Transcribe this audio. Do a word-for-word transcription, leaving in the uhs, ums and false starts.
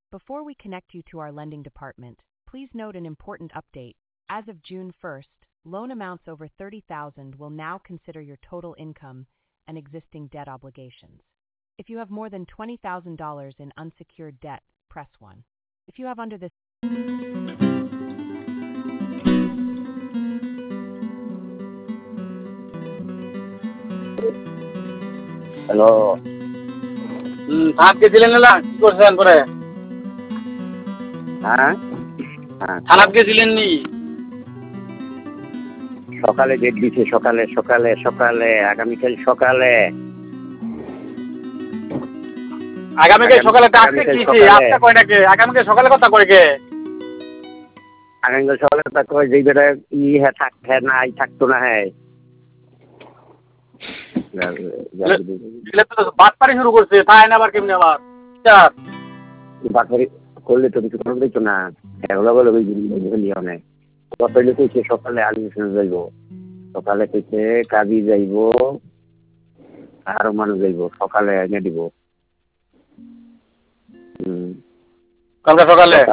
Before we connect you to our lending department, please note an important update. As of June first, loan amounts over thirty thousand dollars will now consider your total income and existing debt obligations. If you have more than twenty thousand dollars in unsecured debt, press one. If you have under this hello. হুম, থানাত গেছিলেন না? কি করছেন পরে? হ্যাঁ হ্যাঁ থানাত গেছিলেন নি? সকালে ডেট দিছে, সকালে সকালে সকালে আগামীকাল সকালে আগামীকাল সকালে ডাকতে আগামীকাল কিছে? সকালে। আজকে কয়টাকে? আগামীকাল সকালে কথা কয় কে? আগামীকাল সকালে তা কয় যেই বেটা ই হ্যাঁ থাক হ্যাঁ নাই থাকতো না হ্যাঁ এগুলো তো বাটপারি শুরু করছে, তাই না আবার কেমনে আবার? চার বাকি করলে তো কিছু করতে দিত না। এগুলো বলে ওই অনেক কতলে কইছে সকালে আলিমিশন যাইব, সকালে কইছে কাজী যাইব, আরো মানুষ যাইব, সকালে এনে দিব। হুম কালকে সকালে